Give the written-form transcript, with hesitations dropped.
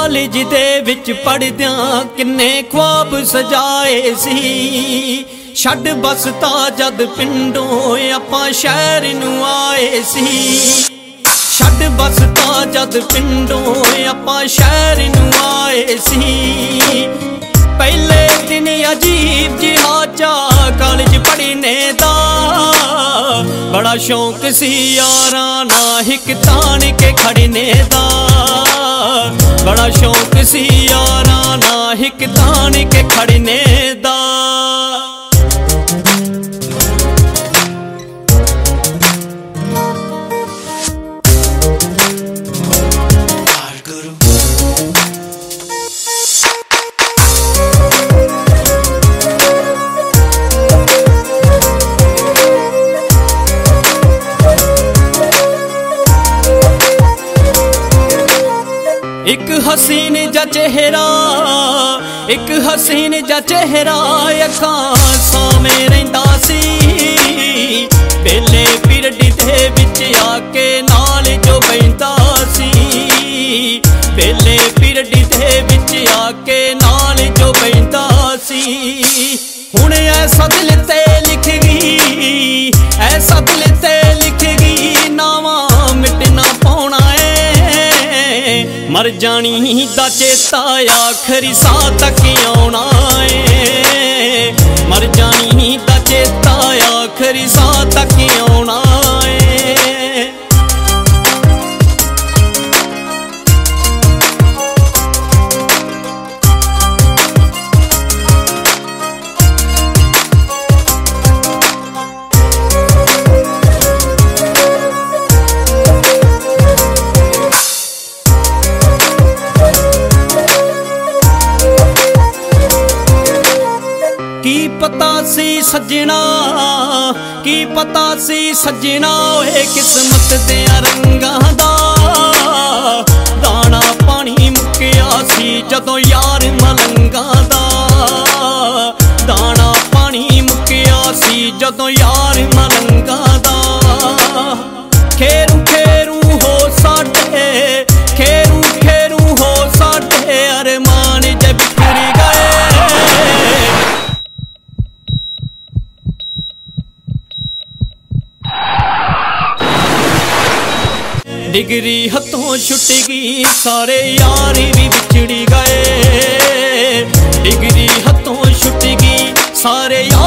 College ਦੇ ਵਿੱਚ ਪੜ੍ਹਦਿਆਂ ਕਿੰਨੇ ख्वाब ਸਜਾਏ ਸੀ। ਛੱਡ ਬਸ ਤਾਂ ਜਦ ਪਿੰਡੋਂ ਆਪਾਂ ਸ਼ਹਿਰ ਨੂੰ ਆਏ ਸੀ। ਛੱਡ ਬਸ ਤਾਂ ਜਦ ਪਿੰਡੋਂ ਆਪਾਂ ਸ਼ਹਿਰ ਨੂੰ ਆਏ ਸੀ। ਪਹਿਲੇ ਦਿਨ ਅਜੀਬ ਜਿਹਾ ਚਾਅ ਕਾਲਜ ਪੜ੍ਹਨੇ ਦਾ, ਬੜਾ ਸ਼ੌਂਕ ਸੀ ਯਾਰਾਂ ਨਾਲ ਹਿੱਕ ਤਾਣ ਕੇ ਖੜਨੇ ਦਾ। ਬੜਾ ਸ਼ੌਂਕ ਸੀ ਯਾਰਾਂ ਨਾਲ ਹਿੱਕ ਤਾਣ ਕੇ ਖੜਨੇ ਦਾ। एक हसीन जा चेहरा, एक हसीन जा चेहरा अखां सामने रहिंदा सी। पहले पीरियड दे विच आके नाल जो बहिंदा सी। पहले पीरियड दे विच आके नाल जो बहिंदा सी। हुण ऐसा दिल ते लिख गई, ऐसा दिल ते लिख गई नावा मिटना पाउणा मर जानी दा चेता आखरी साह तक आउणा ए। मर जानी दा चेता आखरी साह तक आउणा ए। की पता सी सजना, की पता सी सजना ओए किस्मत दे रंगां दा। दाना पानी मुक्या सी जदों यार मलंगां दा। दाना पानी मुक्या सी जदों यार मलंगां दा। खेरू खेरू हो साडे, खेरू खेरू हो साडे अरमान जे बिखर गए। डिग्री हथों छुट गई सारे यार भी बिछड़ गए। डिग्री हथों छुट गई सारे यार